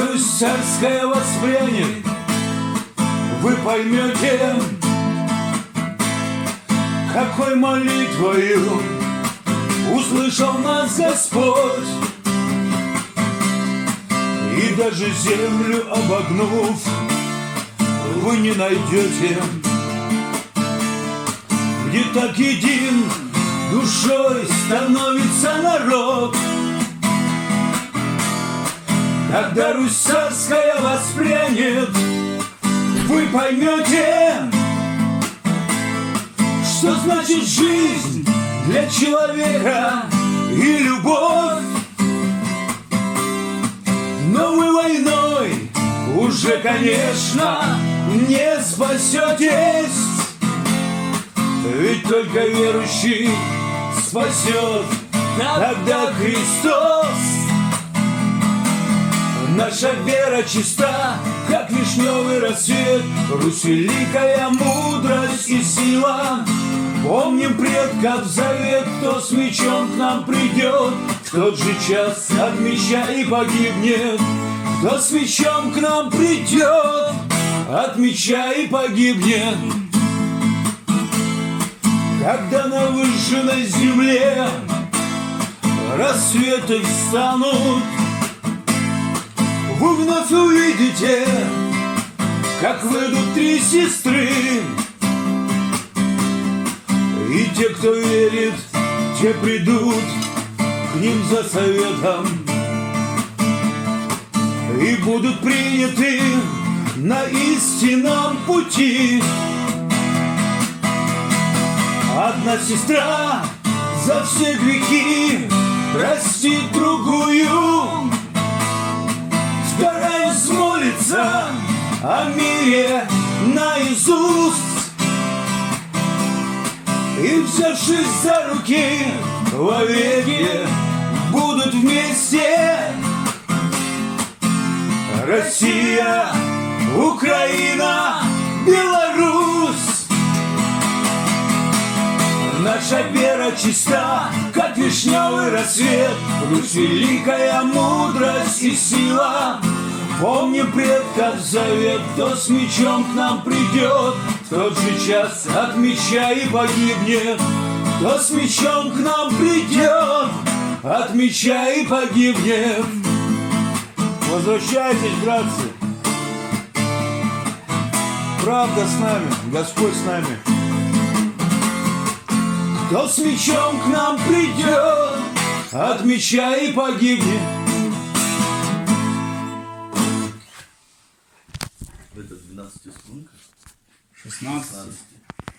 Русь царская воспрянет, вы поймете, какой молитвою услышал нас Господь. И даже землю обогнув, вы не найдете, где так един душой становится народ. Когда Русь царская воспрянет, вы поймете, что значит жизнь для человека и любовь. Но вы войной уже, конечно, не спасетесь, ведь только верующий спасет тогда Христос. Наша вера чиста, как вишневый рассвет, Русь великая мудрость и сила. Помним предков завет, кто с мечом к нам придет, в тот же час от меча и погибнет. Кто с мечом к нам придет, от меча и погибнет. Когда на выжженной земле рассветы встанут, вы вновь увидите, как выйдут три сестры. И те, кто верит, те придут к ним за советом и будут приняты на истинном пути. Одна сестра за все грехи простит другую, вторая взмолится о мире наизусть. И, взявшись за руки, вовеки будут вместе. Россия, Украина, Беларусь. Наша вера чиста, как вишневый рассвет, Русь великая мудрость и сила. Помним предков завет, кто с мечом к нам придет, в тот же час от меча и погибнет. Кто с мечом к нам придет, от меча и погибнет. Возвращайтесь, братцы. Правда с нами, Господь с нами. Кто с мечом к нам придет, от меча и погибнет. Это 12 струнка? 16.